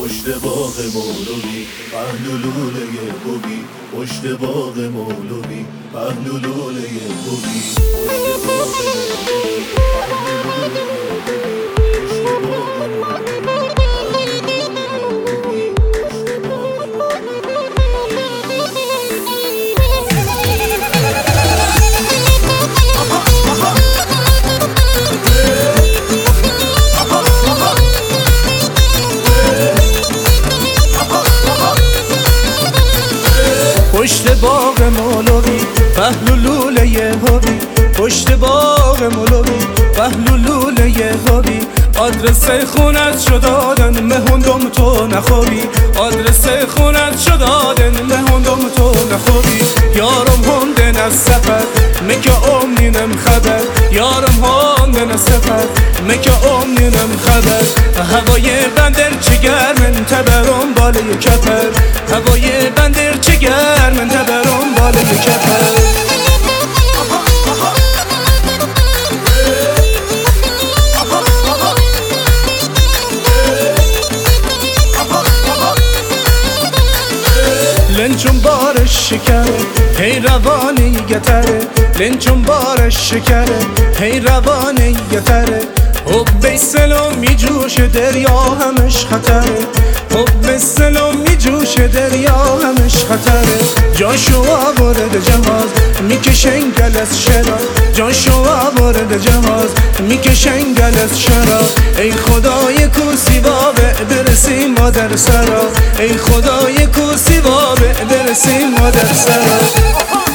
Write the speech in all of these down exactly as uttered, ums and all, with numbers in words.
پشت باغ مولوی پهلو لوله خوبی، پشت باغ مولوی پهلو لوله خوبی، پشت باغ مولوی پهلو لوله خوبی، پشت باغ مولوی پشت باغ مولوی پهلو لوله خوبی، پشت باغ مولوی پهلو لوله خوبی، آدرس خونت شو دادن مهندم تو نخوابی، آدرس خونت شو دادن مهندم تو نخوابی، یارم هندن از سفر مکه امنینم خبر، یارم هندن از سفر مکه امنینم خبر، هوای بندر چه گرمن تبرم بالای کپر، هوای بندر چه گرمن تبرم بالای کپر. لنچون بارش شکره هی روانی گتره، لنچون بارش شکره هی روانی گتره، حب سلام می جوش دریا همش خطره، حب سلام می جوش دریا همش خطره، جاشو وارد جهاز میکشن گل از شرا، جاشو وارد جهاز میکشن گل از شرا، ای خدای کوسی بابه برسیم مادر سرا، ای خدای کوسی بابه برسیم مادر سرا.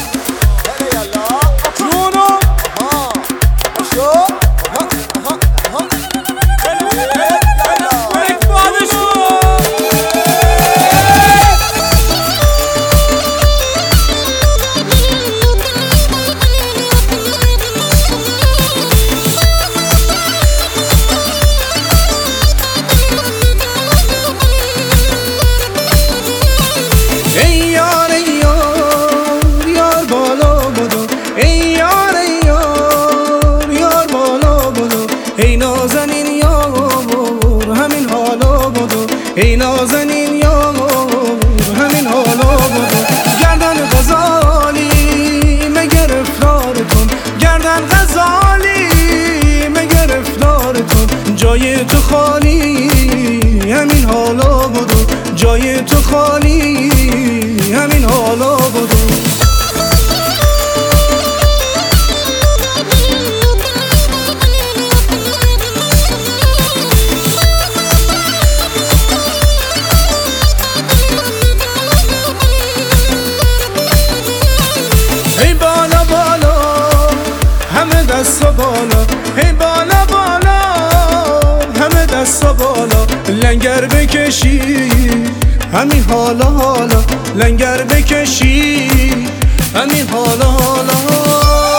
ای نازنین یار همین حالا بدو، ای نازنین یار همین حالا بدو، گردن غزالی مگر افطار کن، گردن غزالی مگر افطار کن، جای تو خالی همین حالا بدو، جای تو خالی همین حالا بدو. دست و بالا هی بالا بالا همه دست و بالا، لنگر بکشی همین حالا حالا، لنگر بکشی همین حالا حالا.